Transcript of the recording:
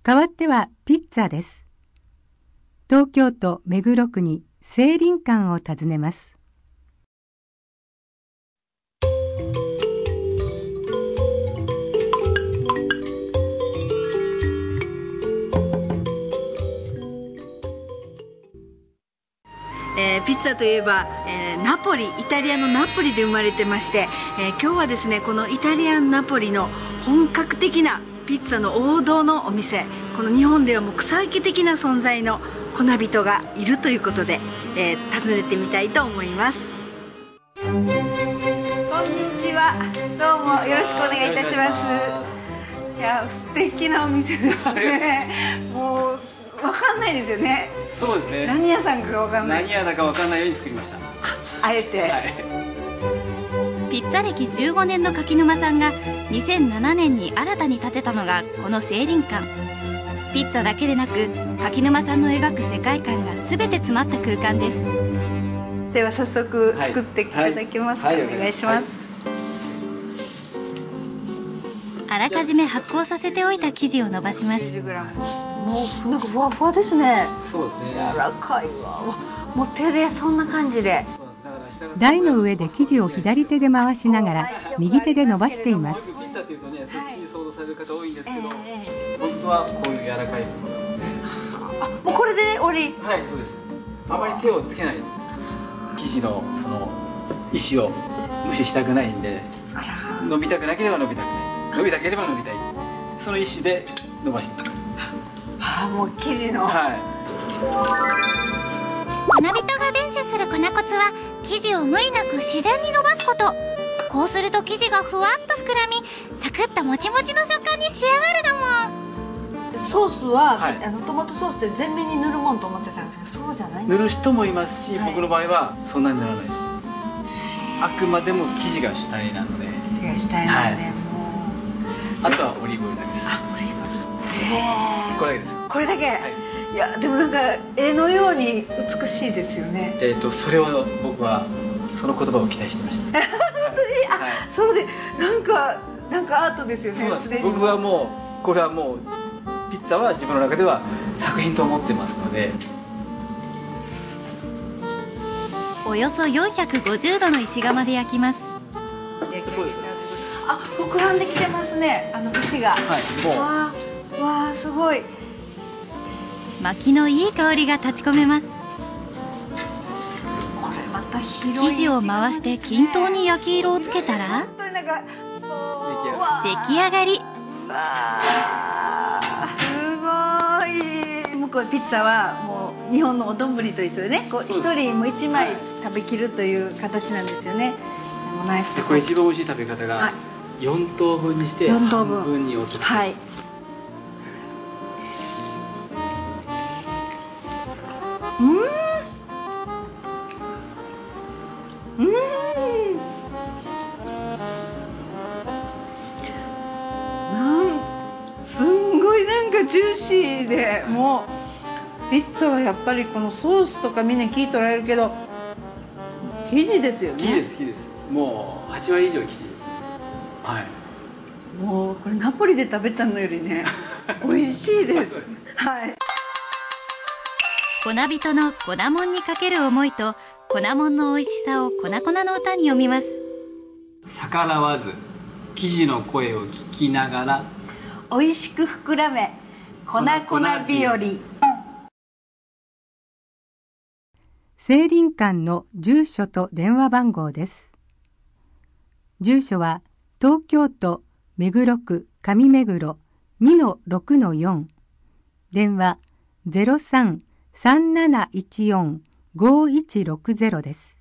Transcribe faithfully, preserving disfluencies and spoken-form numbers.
代わってはピッツァです。東京都目黒区に聖林館を訪ねます。 えー、ピッツァといえば、えー、ナポリ、イタリアのナポリで生まれてまして、えー、今日はですねこのイタリアンナポリの本格的なピッツァの王道のお店、この日本ではもう草分け的な存在の粉人がいるということで、えー、訪ねてみたいと思います。こんにちは、どうもよろしくお願いいたします。いや素敵なお店ですね。もうわかんないですよね。 そうですね。 何屋さんかわかんない。 何屋だかわかんないように作りました。 あえて。はい、 ピッツァ歴じゅうごねんの柿沼さんがにせんななねんに新たに建てたのがこの聖林館。ピッツァだけでなく柿沼さんの描く世界観が全て詰まった空間です。 では早速作っていただけますか。はいはい、お願いします。 はい、あらかじめ発酵させておいた生地を伸ばします。 もうなんかふわふわですね。 そうですね。 柔らかいわ。もう手でそんな感じで。 台の上で生地を左手で回しながら右手で伸ばしています。 ピッツァっていうとね、そっちに想像される方多いんですけど、えー、本当はこういう柔らかいものなので。 あ、もうこれで終わり。 はい、そうです。あまり手をつけないんです。生地のその意思を無視したくないんで、伸びたくなければ伸びたくない、伸びたければ伸びたい、その意思で伸ばしてます。 はあ、もう生地の。 はい。 粉人が伝授する粉コツは生地を無理なく自然に伸ばすこと。こうすると生地がふわっと膨らみ、サクッともちもちの食感に仕上がるだもん。 ソースは、はい、あのトマトソースって全面に塗るもんと思ってたんですけど、そうじゃないんです。 塗る人もいますし、はい、僕の場合はそんなにならないです。あくまでも生地が主体なので。 生地が主体なので、はい、もうあとはオリーブオイルだけです。 あ、オリーブオイル。へえ。 これだけです。 これだけ。はい、いやでもなんか絵のように美しいですよね。 えっとそれを僕はその言葉を期待してました。 本当に、あ、はい、そうで、なんかなんかアートですよね。 すでに僕はもうこれはもうピッツァは自分の中では作品と思ってますので。 およそよんひゃくごじゅうどの石窯で焼きます。 そうです。 あ、膨らんできてますね。あの縁が。はい。もう。わあ、わあ、すごい。 薪のいい香りが立ち込めます。 これまた広い、 生地を回して均等に焼き色をつけたら本当になんか出来上がり。 わあ、すごい。向こうピッツァはもう日本のお丼と一緒でね、こう一人も一枚食べきるという形なんですよね。ナイフとこれ一番美味しい食べ方がよん等分にして半分に折って。はい。 うん。うん。なん、すんごいなんかジューシーで、もうピッツァはやっぱりこのソースとかみんな聞いとられるけど、生地ですよね。 生地です、生地です。もうはちわり以上生地ですね。はい。 もうこれナポリで食べたのよりね、美味しいです。はい。 粉人の粉もんにかける思いと粉もんの美味しさを粉々の歌に読みます。 逆らわず生地の声を聞きながら美味しく膨らめ粉々日和。 聖林館の住所と電話番号です。住所は東京都目黒区上目黒 にのろくのよん、電話 ゼロさん さんなないちよん ごいちろくゼロです。